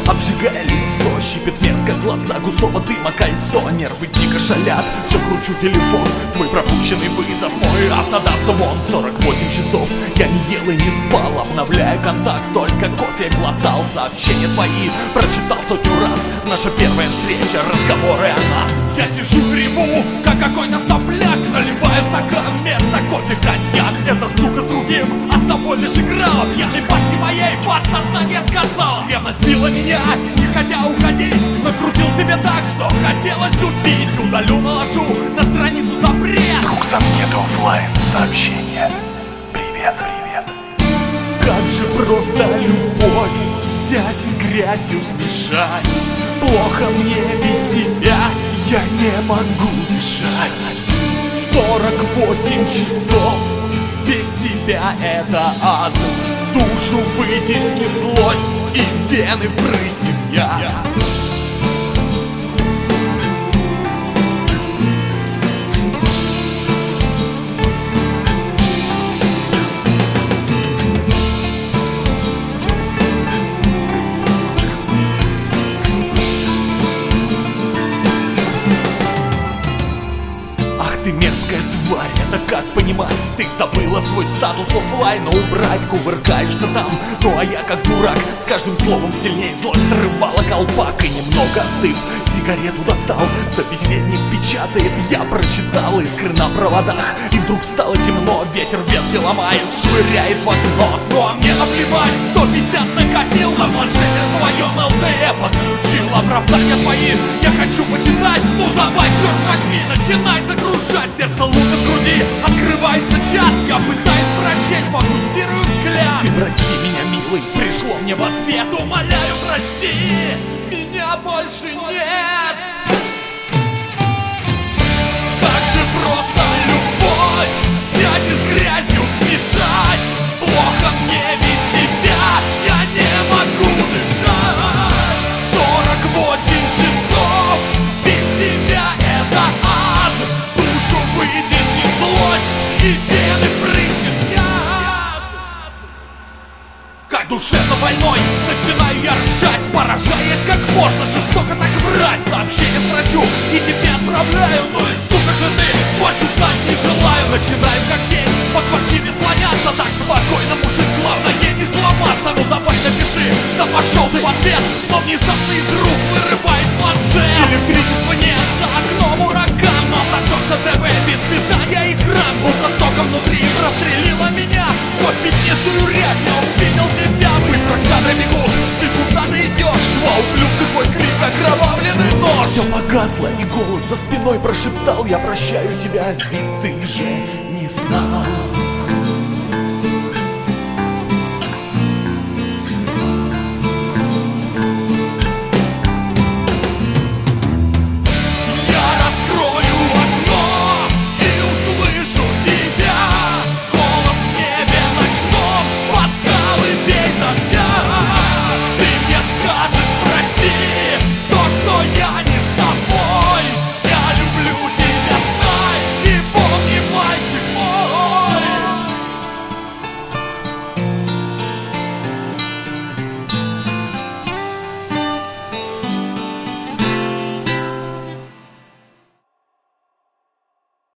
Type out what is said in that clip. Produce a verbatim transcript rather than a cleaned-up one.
обжигая лицо. Щипет мерзко глаза, густого дыма кольцо. Нервы дико шалят, все кручу телефон. Твой пропущенный вызов, мой автодас вон. Сорок восемь часов я не ел и не спал, обновляя контакт, только кофе глотал. Сообщения твои прочитал сотню раз. Наша первая встреча, разговоры о нас. Я сижу грибу, как какой-то сопляк, наливаю стакан вместо кофе коньяк. Эта сука с другим, а с тобой лишь играла. Пьяной башни моей подсознание сказала. Ревность била меня, не хотя уходить. Накрутил себе так, что хотелось убить. Удалю, наложу на страницу запрет. Круг замкнет оффлайн сообщения. Привет, привет. Как же просто любовь взять и с грязью смешать. Плохо мне без тебя, я не могу дышать. Сорок восемь часов без тебя это ад. Душу вытеснит злость и в вены впрыснет яд. Ты мерзкая тварь, это как понимать? Ты забыла свой статус оффлайна убрать. Кувыркаешься там, ну а я как дурак с каждым словом сильней злость срывала колпак. И немного остыв, сигарету достал. Собеседник печатает, я прочитал. Искры на проводах, и вдруг стало темно. Ветер ветки ломает, швыряет в окно. Ну а мне наплевать, сто пятьдесят накатил. На планшете своем эл тэ е подключил. Оправдания твои я хочу почитать. Ну давай, черт возьми, начинай загружать. Сердце лунно в груди, открывается чат. Я пытаюсь прочесть, фокусирую взгляд. Ты прости меня, милый, пришло мне в ответ. Умоляю, прости, меня больше нет. Как же просто любовь взять и с грязью смешать. Плохо мне без тебя, я не могу дышать. Сорок восемь часов без тебя это ад. Душу вытеснит злость и вены прыснет яд. Как душевно больной начинаю я ржать, поражаясь, как можно жестоко так врать. Сообщение строчу и тебе отправляю. Ну и сука же ты, больше знать не желаю. Начинаю как день по квартире слоняться. Так спокойно, мужик, главное не сломаться. Ну давай напиши, да пошел ты в ответ. Но внезапно из рук вырывает планшет. Электричества нет, за окном ураган. Но зажегся тэ вэ без питания экран. Будто током внутри прострелила меня. Сквозь пятнистую рябь я увидел тебя. Быстро кадры бегут, ты куда ты идешь? Два ублюдка, твой крик, окровавленный нож. Все погасло, и голос за спиной прошептал: я прощаю тебя, ведь ты же не знал.